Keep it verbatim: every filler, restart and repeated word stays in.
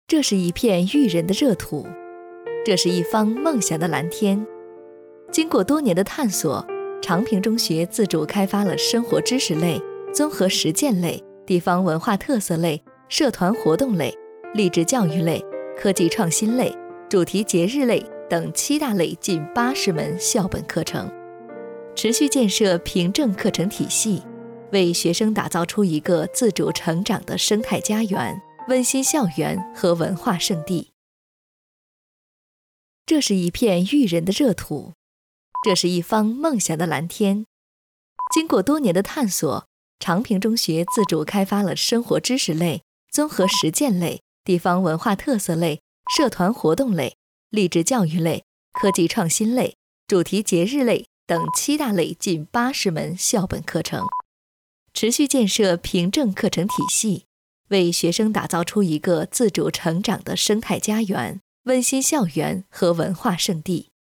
这是一片育人的热土，这是一方梦想的蓝天。经过多年的探索，长平中学自主开发了生活知识类、综合实践类、地方文化特色类、社团活动类、励志教育类、科技创新类、主题节日类等七大类近八十门校本课程，持续建设凭证课程体系，为学生打造出一个自主成长的生态家园、温馨校园和文化圣地。这是一片育人的热土，这是一方梦想的蓝天。经过多年的探索，长平中学自主开发了生活知识类、综合实践类、地方文化特色类、社团活动类、励志教育类、科技创新类、主题节日类等七大类近八十门校本课程，持续建设凭证课程体系，为学生打造出一个自主成长的生态家园、温馨校园和文化圣地。